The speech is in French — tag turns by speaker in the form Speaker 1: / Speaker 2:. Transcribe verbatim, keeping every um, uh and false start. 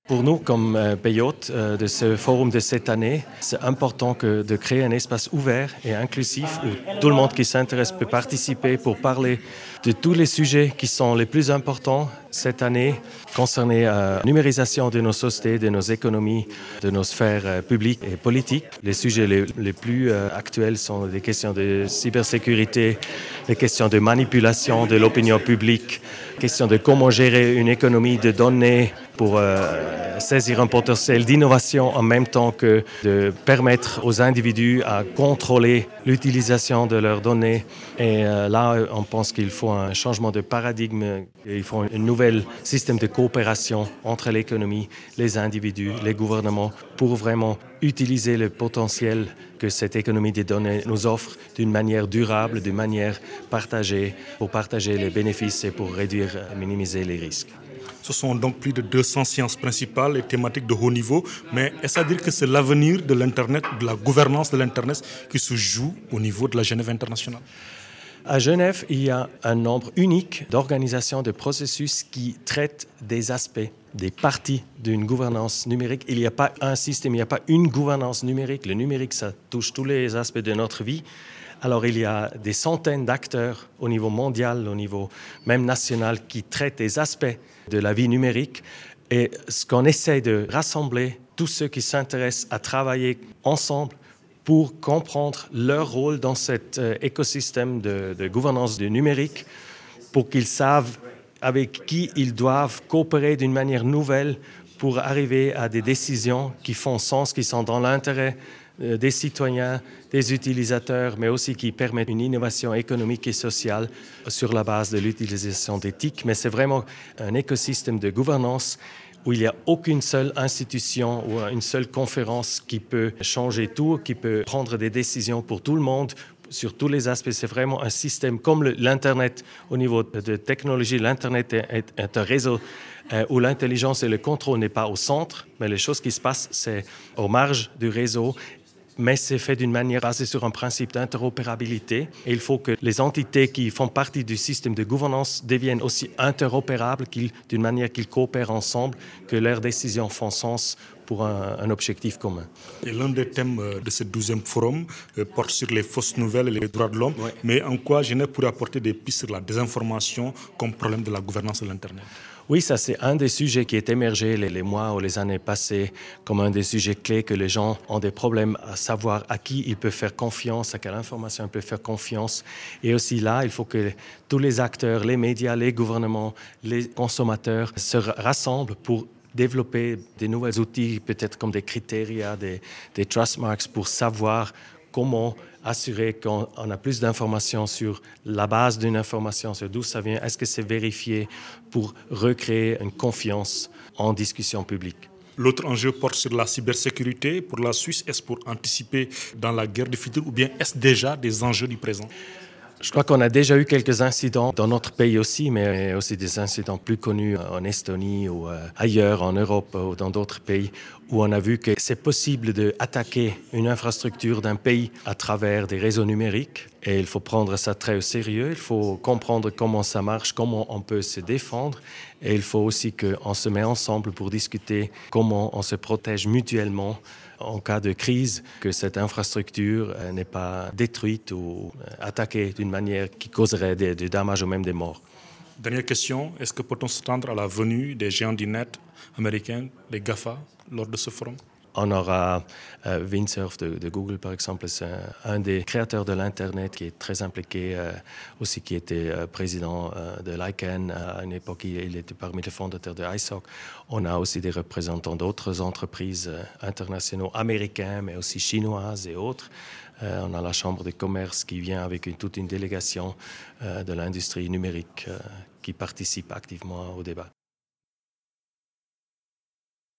Speaker 1: Pour nous, comme euh, pays hôte euh, de ce forum de cette année, c'est important que, de créer un espace ouvert et inclusif où tout le monde qui s'intéresse peut participer pour parler de tous les sujets qui sont les plus importants cette année concernés à la numérisation de nos sociétés, de nos économies, de nos sphères euh, publiques et politiques. Les sujets les, les plus euh, actuels sont des questions de cybersécurité, les questions de manipulation de l'opinion publique, questions de comment gérer une économie de données pour euh, saisir un potentiel d'innovation en même temps que de permettre aux individus à contrôler l'utilisation de leurs données. Et euh, là, on pense qu'il faut un changement de paradigme, il faut un nouvel système de coopération entre l'économie, les individus, les gouvernements pour vraiment utiliser le potentiel que cette économie des données nous offre d'une manière durable, d'une manière partagée, pour partager les bénéfices et pour réduire et minimiser les risques.
Speaker 2: Ce sont donc plus de deux cents sciences principales et thématiques de haut niveau. Mais est-ce à dire que c'est l'avenir de l'Internet, de la gouvernance de l'Internet qui se joue au niveau de la Genève internationale?
Speaker 1: À Genève, il y a un nombre unique d'organisations, de processus qui traitent des aspects, des parties d'une gouvernance numérique. Il n'y a pas un système, il n'y a pas une gouvernance numérique. Le numérique, ça touche tous les aspects de notre vie. Alors, il y a des centaines d'acteurs au niveau mondial, au niveau même national, qui traitent des aspects de la vie numérique. Et ce qu'on essaie de rassembler, tous ceux qui s'intéressent à travailler ensemble pour comprendre leur rôle dans cet euh, écosystème de, de gouvernance du numérique, pour qu'ils savent avec qui ils doivent coopérer d'une manière nouvelle pour arriver à des décisions qui font sens, qui sont dans l'intérêt des citoyens, des utilisateurs, mais aussi qui permettent une innovation économique et sociale sur la base de l'utilisation d'éthique. Mais c'est vraiment un écosystème de gouvernance où il n'y a aucune seule institution ou une seule conférence qui peut changer tout, qui peut prendre des décisions pour tout le monde, sur tous les aspects. C'est vraiment un système comme le, l'Internet au niveau de technologie. L'Internet est, est, est un réseau euh, où l'intelligence et le contrôle n'est pas au centre, mais les choses qui se passent, c'est aux marges du réseau. Mais c'est fait d'une manière basée sur un principe d'interopérabilité. Et il faut que les entités qui font partie du système de gouvernance deviennent aussi interopérables, qu'ils, d'une manière qu'ils coopèrent ensemble, que leurs décisions font sens pour un, un objectif commun.
Speaker 2: Et l'un des thèmes de ce douzième forum euh, porte sur les fausses nouvelles et les droits de l'homme. Ouais. Mais en quoi Genève pourrait apporter des pistes sur la désinformation comme problème de la gouvernance de l'Internet?
Speaker 1: Oui, ça c'est un des sujets qui est émergé les, les mois ou les années passées comme un des sujets clés, que les gens ont des problèmes à savoir à qui ils peuvent faire confiance, à quelle information ils peuvent faire confiance. Et aussi là, il faut que tous les acteurs, les médias, les gouvernements, les consommateurs se rassemblent pour développer des nouveaux outils, peut-être comme des critères, des, des trust marks pour savoir comment assurer qu'on a plus d'informations sur la base d'une information, sur d'où ça vient, est-ce que c'est vérifié pour recréer une confiance en discussion publique.
Speaker 2: L'autre enjeu porte sur la cybersécurité. Pour la Suisse, est-ce pour anticiper dans la guerre du futur ou bien est-ce déjà des enjeux du présent?
Speaker 1: Je crois qu'on a déjà eu quelques incidents dans notre pays aussi, mais aussi des incidents plus connus en Estonie ou ailleurs en Europe ou dans d'autres pays, où on a vu que c'est possible d'attaquer une infrastructure d'un pays à travers des réseaux numériques. Et il faut prendre ça très au sérieux, il faut comprendre comment ça marche, comment on peut se défendre. Et il faut aussi qu'on se mette ensemble pour discuter comment on se protège mutuellement en cas de crise, que cette infrastructure n'est pas détruite ou attaquée d'une manière qui causerait des, des dommages ou même des morts.
Speaker 2: Dernière question, est-ce que peut-on s'attendre à la venue des géants du net américains, les GAFA, lors de ce forum?
Speaker 1: On aura euh, Vint Cerf de, de Google, par exemple, c'est un, un des créateurs de l'Internet qui est très impliqué, euh, aussi qui était euh, président euh, de l'ICANN à une époque, il, il était parmi les fondateurs de I S O C. On a aussi des représentants d'autres entreprises euh, internationales, américaines, mais aussi chinoises et autres. Euh, on a la Chambre de commerce qui vient avec une, toute une délégation euh, de l'industrie numérique euh, qui participe activement au débat.